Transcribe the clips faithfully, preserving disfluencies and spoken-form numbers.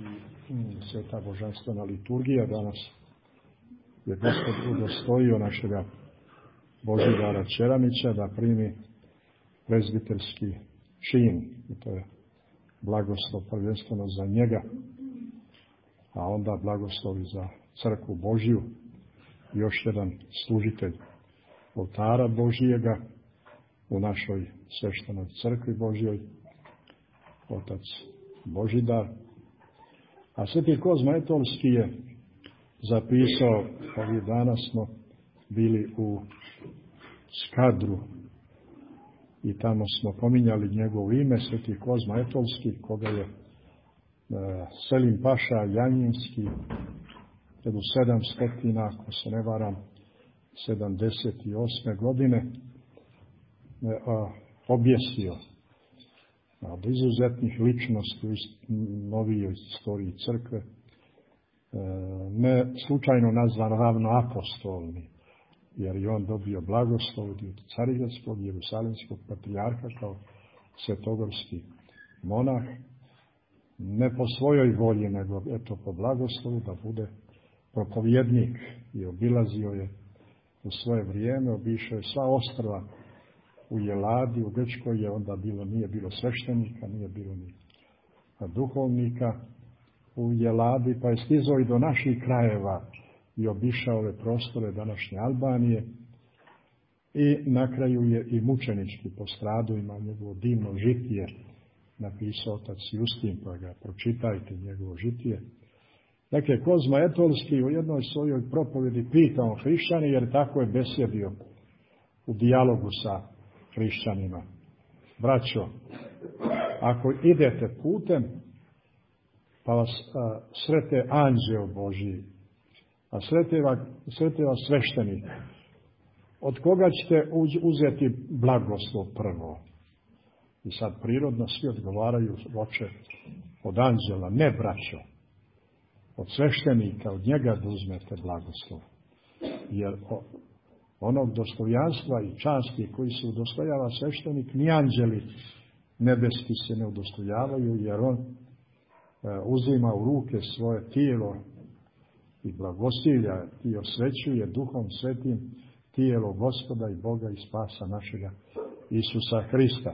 i sveta božanstvena liturgija. Danas je Gospod udostojio našega Božidara Čeranića da primi prezbiterski čin. I to je blagoslov prvenstveno za njega, a onda blagoslovi za crkvu Božiju. Još jedan služitelj oltara Božijega u našoj sveštenoj crkvi Božjoj, otac Božidar. A sveti Kozma Etolski je zapisao, ovih dana smo bili u Skadru i tamo smo pominjali njegovo ime, sveti Kozma Etolski, koga je Selim Paša Janjinski hiljadu sedamsto, ako se ne varam, sedamdeset osme godine objesio. Od izuzetnih ličnosti u novijoj istoriji crkve, ne slučajno nazvan ravnoapostolni, jer je on dobio blagoslov od Carigradskog jerusalimskog patrijarha kao svetogorski monah, ne po svojoj volji, nego eto po blagoslovu da bude propovjednik, i obilazio je u svoje vrijeme, obišao je sva ostrva u Jeladi, u Grčkoj je onda bilo, nije bilo sveštenika, nije bilo ni duhovnika u Jeladi, pa je stizao i do naših krajeva i obišao ove prostore današnje Albanije i na kraju je i mučenički postradao, ima njegovo divno žitije, napisao otac Justin, pa ga pročitajte, njegovo žitije. Dakle, Kozma Etolski u jednoj svojoj propovjedi pitao hrišćani, jer tako je besjedio u dijalogu sa hrišćanima. Braćo, ako idete putem, pa vas a, srete anđeo Božji, a srete vas, srete vas sveštenik, od koga ćete uzeti blagoslov prvo? I sad prirodno svi odgovaraju, oče, od anđela. Ne, braćo, od sveštenika, od njega da uzmete blagoslov. Jer onog dostojanstva i časti koji se udostojava sveštenik, ni anđeli nebeski se ne udostojavaju, jer on e, uzima u ruke svoje tijelo i blagosilja i osvećuje Duhom Svetim tijelo Gospoda i Boga i spasa našega Isusa Hrista.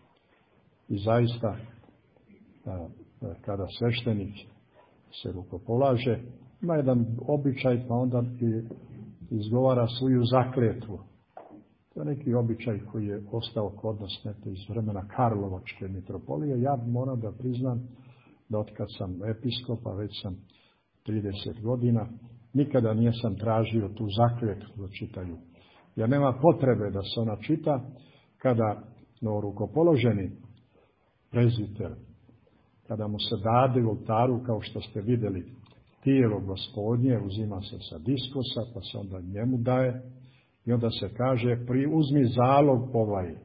I zaista, a, kada sveštenik se rukopolaže, ima jedan običaj, pa onda i izgovara svoju zakletvu. To je neki običaj koji je ostao kod nas neto iz vremena Karlovačke mitropolije. Ja moram da priznam da otkad sam episkop, a već sam trideset godina, nikada nijesam tražio tu zakletvu da čitaju. Jer nema potrebe da se ona čita kada norukopoloženi prezbiter, kada mu se dade u oltaru, kao što ste vidjeli, tijelo Gospodnje uzima se sa diskosa, pa se onda njemu daje i onda se kaže, pri uzmi zalog ovaj,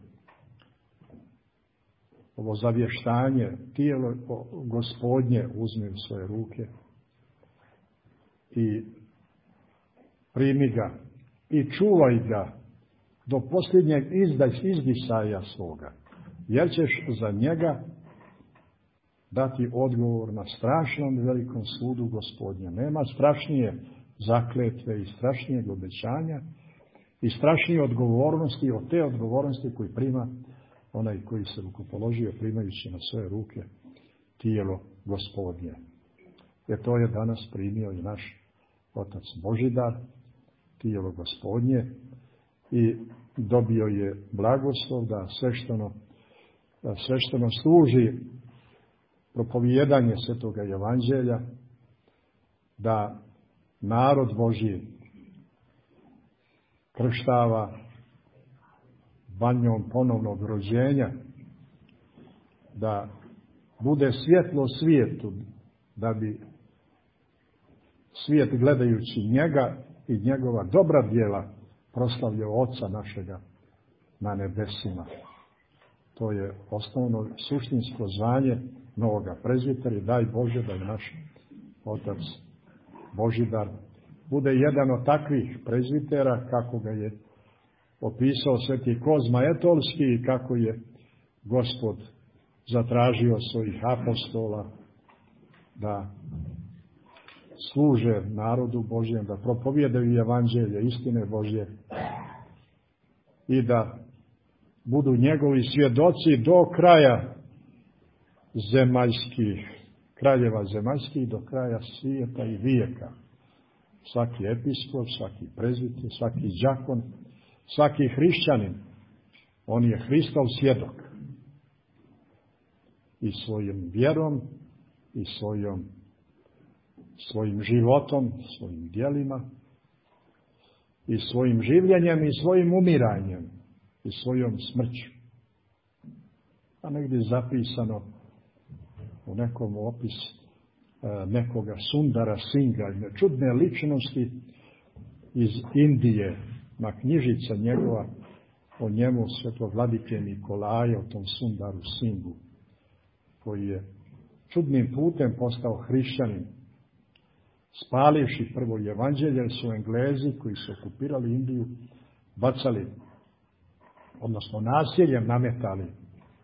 ovo zavještanje, tijelo Gospodnje uzmi u svoje ruke i primi ga i čuvaj ga do posljednjeg izdisaja svoga, jer ćeš za njega dati odgovor na strašnom velikom sudu Gospodnja. Nema strašnije zakletve i strašnijeg obećanja i strašnije odgovornosti od te odgovornosti koji prima onaj koji se rukopoložio primajući na svoje ruke tijelo Gospodnje. Jer to je danas primio i naš otac Božidar, tijelo Gospodnje, i dobio je blagoslov da svešteno, da svešteno služi propovijedanje svetoga evanđelja, da narod Božji krštava banjom ponovnog rođenja, da bude svjetlo svijetu, da bi svijet gledajući njega i njegova dobra djela proslavljao Oca našega na nebesima. To je osnovno suštinsko zvanje novoga prezbitera i daj Bože da je naš otac Božidar bude jedan od takvih prezbitera kako ga je opisao sveti Kozma Etolski i kako je Gospod zatražio svojih apostola da služe narodu Božjem, da propovijedaju evanđelje istine Božje i da budu njegovi svjedoci do kraja zemaljskih, kraljeva zemaljskih, do kraja svijeta i vijeka. Svaki episkop, svaki prezbiter, svaki đakon, svaki hrišćanin, on je Hristov svjedok. I svojim vjerom, i svojom, svojim životom, svojim djelima, i svojim življenjem, i svojim umiranjem, i svojom smrću. A negdje zapisano u nekom opisu nekoga Sundara Singa, jedne čudne ličnosti iz Indije, na knjižica njegova o njemu svetog vladike Nikolaja, o tom Sundaru Singu, koji je čudnim putem postao hrišćanin, spalivši prvo evanđelje, jer su Englezi koji su okupirali Indiju bacali, odnosno nasiljem nametali uh,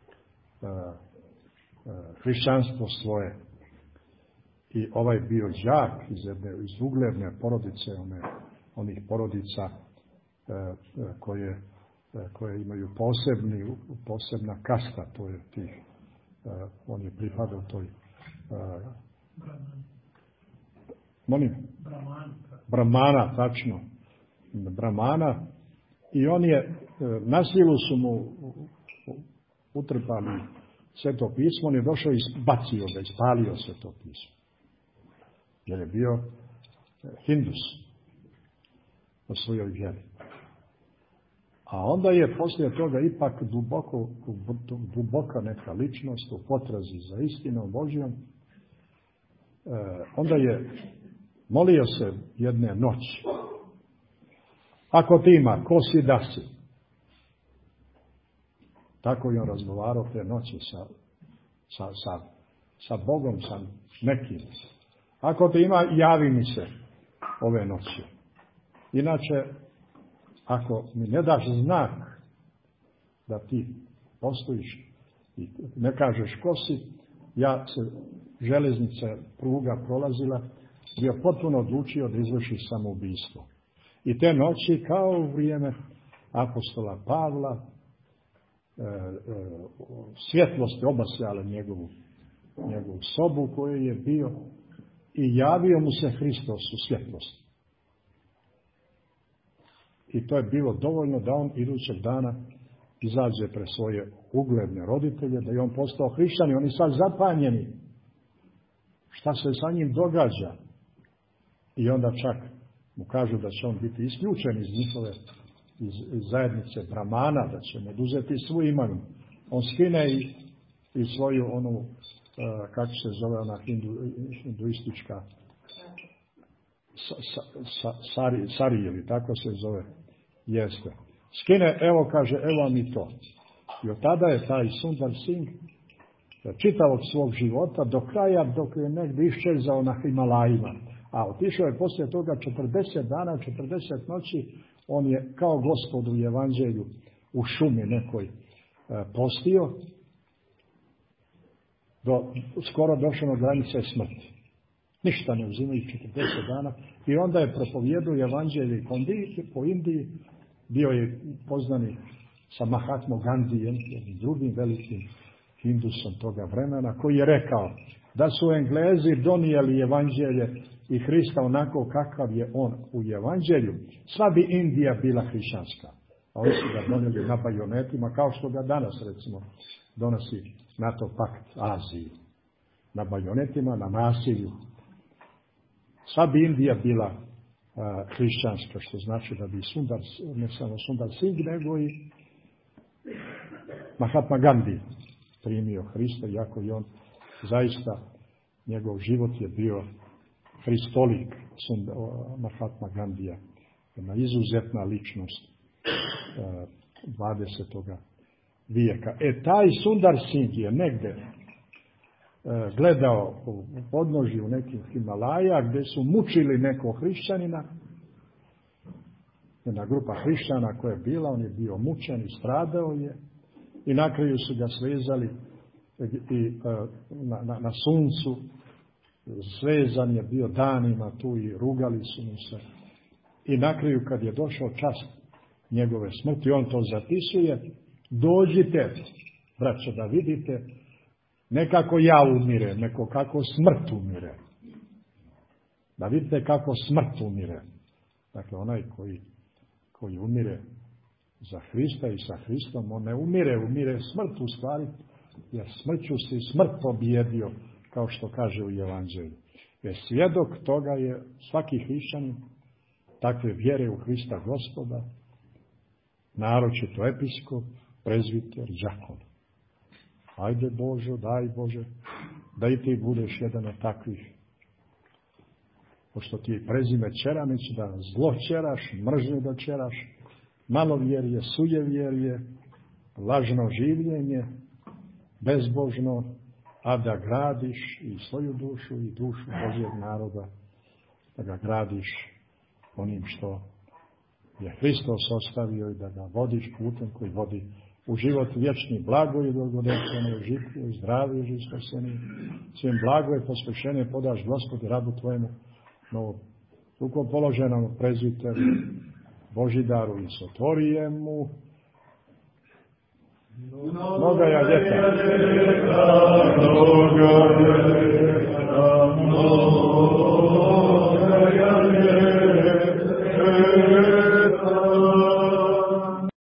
uh, hrišćanstvo svoje. I ovaj bio đak iz jedne iz ugledne porodice, one, onih porodica uh, koje, uh, koje imaju posebni, posebna kasta, to je tih, uh, on je pripadao toj uh, molim? Brahmana, tačno. Brahmana. I on je, na silu su mu utrpali Sveto pismo, on je došao i bacio ga, ispalio Sveto pismo. Jer je bio Hindus po svojoj vjeri. A onda je poslije toga ipak duboko, duboka neka ličnost u potrazi za istinom Božjom. E, onda je molio se jedne noći. Ako ti ima, ko si da si? Tako je on razgovarao te noći sa, sa, sa, sa Bogom, sa nekim. Ako ti ima, javi mi se ove noći. Inače, ako mi ne daš znak da ti postojiš i ne kažeš ko si, ja se železnica pruga prolazila, bio potpuno odlučio da izvrši samoubistvo. I te noći, kao u vrijeme apostola Pavla, e, e, svjetlost je obasjala njegovu, njegovu sobu koju je bio i javio mu se Hristos u svjetlosti. I to je bilo dovoljno da on idućeg dana izađe pre svoje ugledne roditelje, da je on postao hrišćan i oni sad zapanjeni. Šta se sa njim događa? I onda čak mu kažu da će on biti isključen iz njihove iz, iz zajednice Brahmana, da će mu oduzeti svu imanu. On skine i, i svoju onu, uh, kako se zove ona hindu, hinduistička sa, sa, sa, sari, sarijevi, tako se zove, jeste. Skine, evo kaže, evo mi to. I od tada je taj Sundar Singh čitavog svog života do kraja, dok je negdje iščezao na Himalajima. A otišao je poslije toga četrdeset dana, četrdeset noći, on je kao Gospod u evanđelju u šumi nekoj e, postio, do, skoro došao na granice smrti. Ništa ne uzimaju četrdeset dana. I onda je propovijedao evanđelje po Indiji, bio je poznani sa Mahatma Gandijem, jednim drugim velikim hindusom toga vremena, koji je rekao da su Englezi donijeli evanđelje i Hrista onako kakav je on u evanđelju, sva bi Indija bila hrišćanska. A oni su ga donijeli na bajonetima, kao što ga danas, recimo, donosi NATO pakt Aziji. Na bajonetima, na nasilju. Sva bi Indija bila a, hrišćanska, što znači da bi Sundar, ne samo Sundar Singh, nego i Mahatma Gandhi primio Hrista, iako i on zaista, njegov život je bio hristolik, Mahatma Gandija, jedna izuzetna ličnost dvadesetog vijeka. E, taj Sundar Singh je negde gledao u podnožju nekih Himalaja, gdje su mučili nekog hrišćanina, jedna grupa hrišćana koja je bila, on je bio mučen i stradao je, i na kraju su ga svezali i, na, na, na suncu zvezan je bio danima tu i rugali su mu se. I na kraju kad je došao čas njegove smrti, on to zapisuje, dođite, braćo, da vidite, ne kako ja umirem, nego kako smrt umire. Da vidite kako smrt umire. Dakle, onaj koji, koji umire za Hrista i sa Hristom, on ne umire, umire smrt u stvari, jer smrću si smrt pobjedio, kao što kaže u Evanđelju. Jer svjedok toga je svaki hrišćanin takve vjere u Hrista Gospoda, naročito episkop, prezbiter, đakon. Ajde Božo, daj Bože, da i ti budeš jedan od takvih. Pošto ti je prezime Čeranić, da zlo čeraš, mržnju da čeraš, malovjerje, sujevjerje, lažno življenje, bezbožno, a da gradiš i svoju dušu i dušu Božjeg naroda, da ga gradiš onim što je Hristos ostavio i da ga vodiš putem koji vodi u život vječni, blago i blagodećeno, žitije, zdravije, žistoseni, svim blago je posvešenje podaš Gospodi rabu tvojemu, no rukom položenom prezbiteru Božidaru i Sotorijemu, mnoga ja djeta.